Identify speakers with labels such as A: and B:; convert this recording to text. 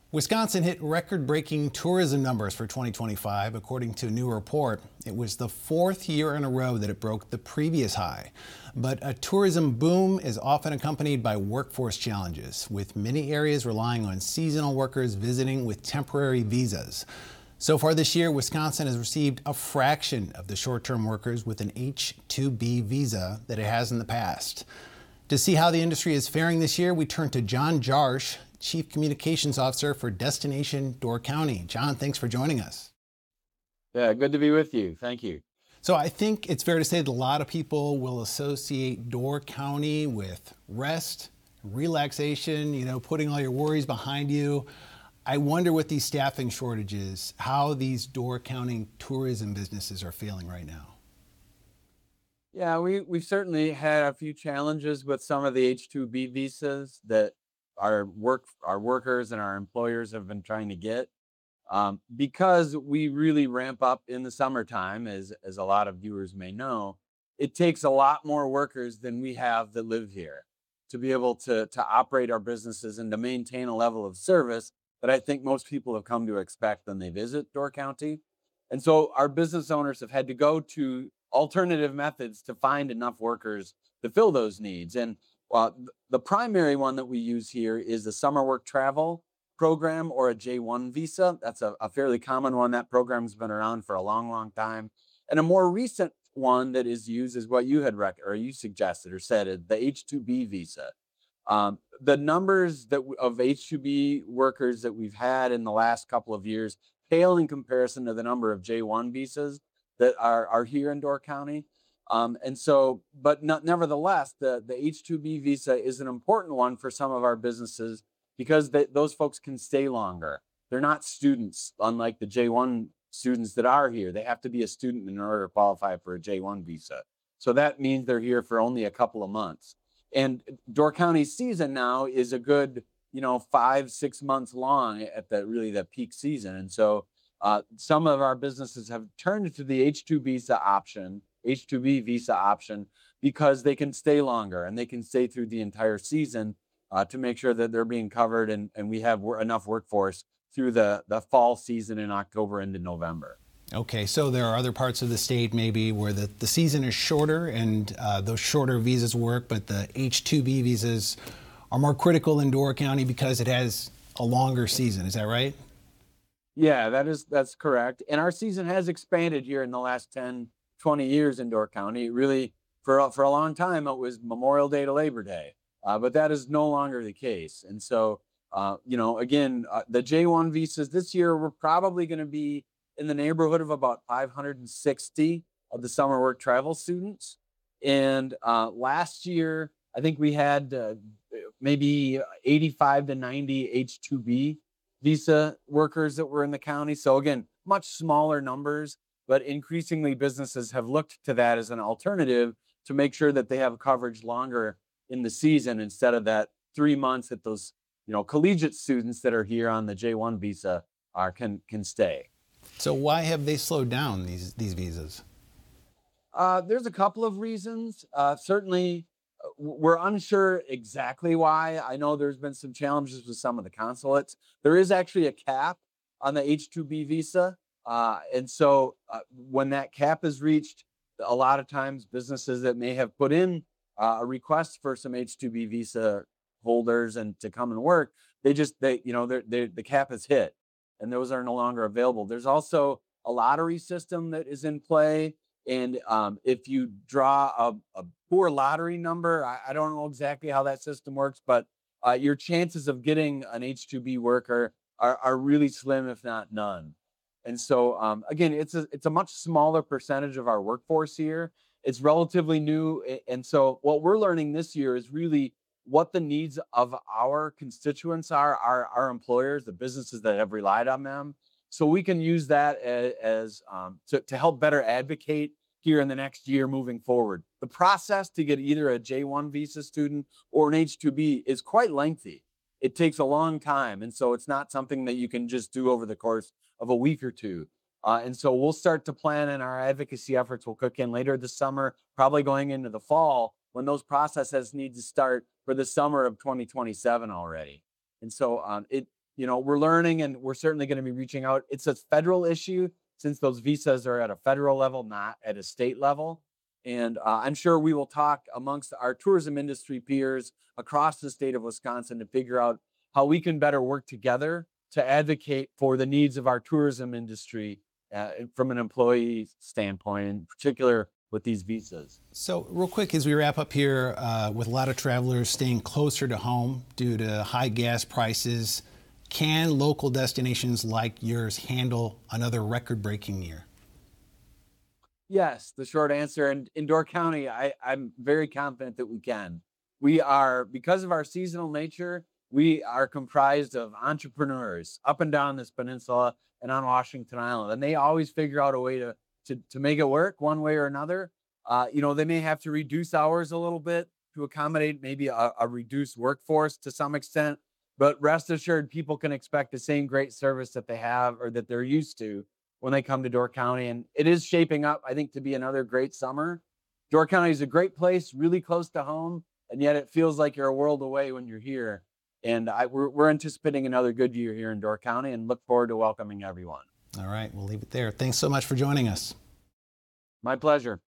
A: Wisconsin hit record-breaking tourism numbers for 2025, according to a new report. It was the fourth year in a row that it broke the previous high. But a tourism boom is often accompanied by workforce challenges, with many areas relying on seasonal workers visiting with temporary visas. So far this year, Wisconsin has received a fraction of the short-term workers with an H-2B visa that it has in the past. To see how the industry is faring this year, we turn to John Jarsch, Chief Communications Officer for Destination Door County. John, thanks for joining us.
B: Yeah, good to be with you. Thank you.
A: So I think it's fair to say that a lot of people will associate Door County with rest, relaxation, putting all your worries behind you. I wonder with these staffing shortages, how these Door County tourism businesses are feeling right now.
B: Yeah, we've certainly had a few challenges with some of the H-2B visas that our workers and our employers have been trying to get, because we really ramp up in the summertime, as a lot of viewers may know. It takes a lot more workers than we have that live here to be able to operate our businesses and to maintain a level of service that I think most people have come to expect when they visit Door County. And so our business owners have had to go to alternative methods to find enough workers to fill those needs. And the primary one that we use here is the summer work travel program, or a J-1 visa. That's a fairly common one. That program's been around for a long, long time. And a more recent one that is used is what you had you suggested or said, is the H-2B visa. The numbers of H-2B workers that we've had in the last couple of years pale in comparison to the number of J-1 visas that are here in Door County. Nevertheless, the H-2B visa is an important one for some of our businesses because those folks can stay longer. They're not students, unlike the J-1 students that are here. They have to be a student in order to qualify for a J-1 visa. So that means they're here for only a couple of months. And Door County's season now is a good, 5-6 months long at the peak season. And so some of our businesses have turned to the H-2B visa option, because they can stay longer and they can stay through the entire season to make sure that they're being covered and we have enough workforce through the fall season in October into November.
A: Okay, so there are other parts of the state maybe where the season is shorter and those shorter visas work, but the H-2B visas are more critical in Door County because it has a longer season. Is that right?
B: Yeah, that's correct. And our season has expanded here in the last 10, 20 years in Door County. It really, for a long time, it was Memorial Day to Labor Day, but that is no longer the case. And so, the J-1 visas this year, we're probably going to be in the neighborhood of about 560 of the summer work travel students. And last year, I think we had maybe 85 to 90 H-2B visa workers that were in the county. So again, much smaller numbers, but increasingly businesses have looked to that as an alternative to make sure that they have coverage longer in the season instead of that 3 months that those collegiate students that are here on the J-1 visa can stay.
A: So why have they slowed down these visas?
B: There's a couple of reasons. Certainly, we're unsure exactly why. I know there's been some challenges with some of the consulates. There is actually a cap on the H-2B visa. And so when that cap is reached, a lot of times businesses that may have put in a request for some H-2B visa holders and to come and work, the cap is hit and those are no longer available. There's also a lottery system that is in play. And if you draw a poor lottery number, I don't know exactly how that system works, but your chances of getting an H-2B worker are really slim, if not none. And so, again, it's a much smaller percentage of our workforce here. It's relatively new. And so what we're learning this year is really what the needs of our constituents are, our employers, the businesses that have relied on them. So we can use that as to help better advocate here in the next year moving forward. The process to get either a J-1 visa student or an H-2B is quite lengthy. It takes a long time. And so it's not something that you can just do over the course of a week or two. And so we'll start to plan, and our advocacy efforts will kick in later this summer, probably going into the fall, when those processes need to start for the summer of 2027 already. And so we're learning and we're certainly going to be reaching out. It's a federal issue since those visas are at a federal level, not at a state level. And I'm sure we will talk amongst our tourism industry peers across the state of Wisconsin to figure out how we can better work together to advocate for the needs of our tourism industry from an employee standpoint, in particular with these visas.
A: So, real quick, as we wrap up here, with a lot of travelers staying closer to home due to high gas prices, can local destinations like yours handle another record-breaking year?
B: Yes, the short answer. And in Door County, I'm very confident that we can. We are, because of our seasonal nature, we are comprised of entrepreneurs up and down this peninsula and on Washington Island. And they always figure out a way to make it work one way or another. They may have to reduce hours a little bit to accommodate maybe a reduced workforce to some extent. But rest assured, people can expect the same great service that they have or that they're used to when they come to Door County. And it is shaping up, I think, to be another great summer. Door County is a great place, really close to home, and yet it feels like you're a world away when you're here. And we're anticipating another good year here in Door County and look forward to welcoming everyone.
A: All right, we'll leave it there. Thanks so much for joining us.
B: My pleasure.